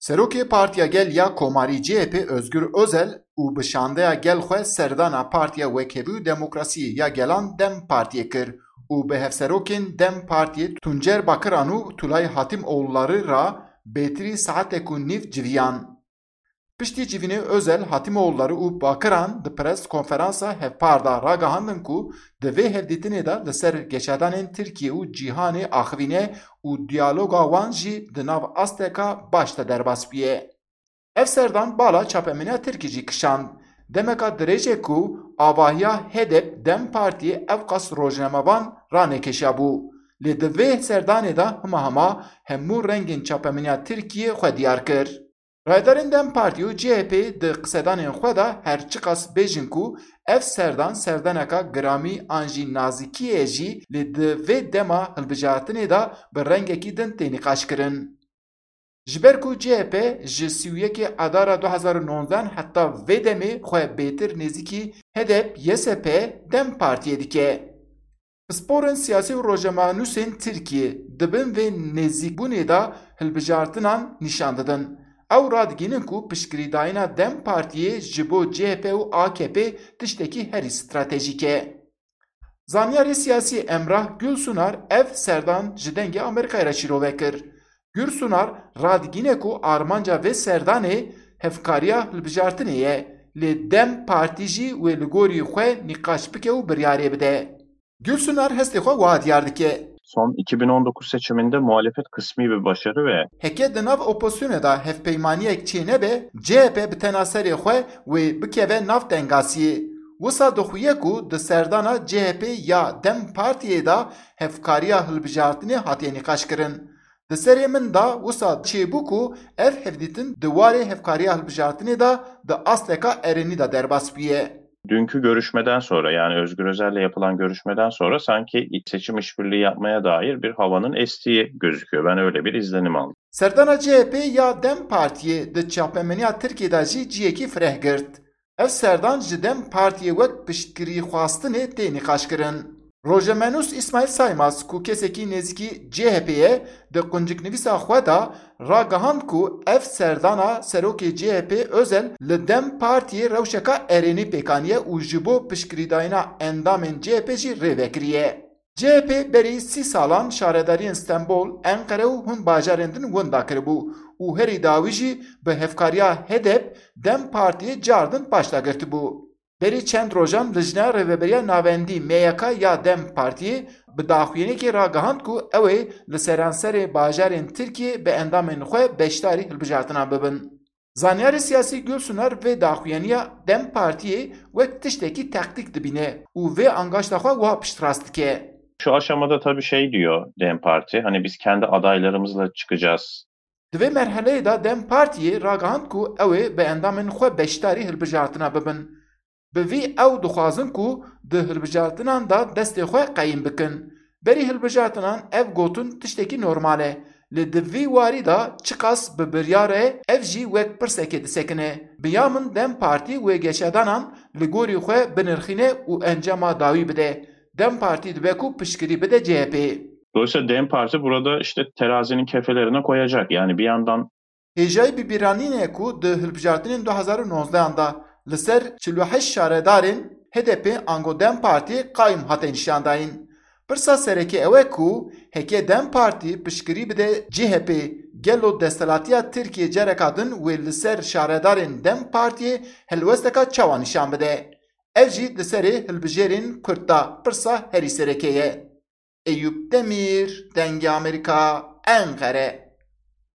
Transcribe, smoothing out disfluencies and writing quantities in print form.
Serokê Partiya Gel ya Komarî CHP Özgür Özel û bi şandeya gel xwe serdana Partiya Wekebû Demokrasiyê ya Gelan Dem Partiyê kir û bi hevserokên Dem Partiyê Tuncer Bakiran û Tulay Hatimoğulları ra bêtirî saetek û nîv civiyan. Piştî civînê Özel, Hatimoğulları û Bakiran di pres konferansa hevpar da ragihandin ku di vê hevdîtinê de li ser geşadanên Tirkiye û cîhanê axivîne û diyaloga wan jî di nav asteka baş de derbas biye. Ev serdan bala çapemeniya Tirkî jî kişand. Demeka dirêjê ku avahiya HDP Dem Partiyê ev qas rojnamevan ranêkêşabû. Lê di vê serdanê de hema hemû rengên çapemeniya Tirkiyê xwe diyar kir. Raydarên Dem Partî û CHP di qisedanên xwe de her çi qas bêjin ku ev serdan serdaneka giramî an jî nazîkiyê jî lê di vê dema hilbijartinê de bi rengekî din tê nîqaşkirin. Ji ber ku CHP ji sîyekê adara 2019 heta vê demê xwe bêtir nêzîkî HDP YSP Dem Partiyê dike. Sporên siyasî û rojnamanûsên Tirkiye dibin vê nêzîkbûnê de hilbijartinan nîşan didin. Ew radigînin ku piştgirîdayîna Dem Partiyê ji bo CHP û AKP tiştekî herî stratejîk e. Zanyarê siyasî Emrah Gülsunar ev serdan ji dengê Amerîkayê re şîrove kir. Gülsunar radigîne ku armanca vê serdanê hevkariya hilbijartinê ye, lê Dem Partî jî wê li gorî xwe nîqaş bike û biryarê bide. Gülsunar hestê xwe wiha diyar dike. Son 2019 seçiminde muhalefet kısmi bir başarı ve heke di nav opozisyonê da hevpeymaniyek çê nebe, CHP bi tena serê xwe wê bikeve nav tengasiyê. Wisa dixuye ku di serdana CHP ya Dem Partiyê da hevkariya hilbijartinê hatiye nîqaşkirin. Di serê min da wisa çêbû ku ev hevdîtin di warê hevkariya hilbijartinê da di asteka erenî da derbas biye. Dünkü görüşmeden sonra, yani Özgür Özel'le yapılan görüşmeden sonra sanki seçim işbirliği yapmaya dair bir havanın estiği gözüküyor. Ben öyle bir izlenim aldım. Serdana CHP ya Dem Partiyê di çapemeniya Tirkiyê jî ciyekî fireh girt. Ev serdan ji Dem Partiyê wek piştgirî xwastinê tê nîqaşkirin. Rojamenûs İsmail Saymaz ku kesekî nêzîkî CHP'ye di qunciknivîsa xwe da ragihand ku ev serdana serokê CHP Özel li Dem Partiyê rewşeka erênî pêkaniye û ji bo piştgirîdayîna endamên CHP jî rêvekiriye. CHP berî 30 salan şaredariyên Stenbol, Enkere û hûn bajarên din winda kiribû û herî dawî jî bi hevkariya HDP Dem Partiyê cardin başdagirtibû. Berî çend rojan li jina rêveberiya navendî MYK ya Dem Partiyê bi daxuyanekê ragihand ku ew ê li seranserê bajarên Tirkiye bi endamên xwe beşdarî hilbijartina bibin. Zanyarê siyasî Gülsunar vê daxuyaniya Dem Partiyê wek tiştekî tektik dibîne û vê angaşta xwe wiha piştrast dike. Şu aşamada tabii şey diyor Dem Parti, hani biz kendi adaylarımızla çıkacağız. Di vê merheleyê de Dem Partiyê ragihand ku ew ê bi endamên xwe beşdarî hilbijartina bibin. Bi vî ew dixwazin ku di hilbijartinan da destê xwe qeyîm bikin. Berî hilbijartinan ev gotin tiştekî normal e. Lê di vî warî da çi qas bi biryar e ev jî wek pirsekê disekine. Biya min Dem Partî wê geşadanan li gorî xwe binirxîne û encama dawî bide. Dem Partî dibe ku piştgirî bide CHP. Dolayısıyla Dem Parti burada işte terazinin kefelerine koyacak. Yani bir yandan hêjayî bibîranînê ku di hilbijartinên 2019 da li ser 48 şaredarên HDP ango Dem Partî qaîm hate nîşandayîn. Pirsa serekê ew e ku heke Dem Partî piştgirî bide CHP gelo destelatiya Tirkiye cereka din wê li ser şaredarên Dem Partiyê helwesteka çawa nîşan bide. Ev jî di serê hilbijêrên Kurd da pirsa herî serekê ye. Eyüp Demir, Dengê Amerîka, Enkere.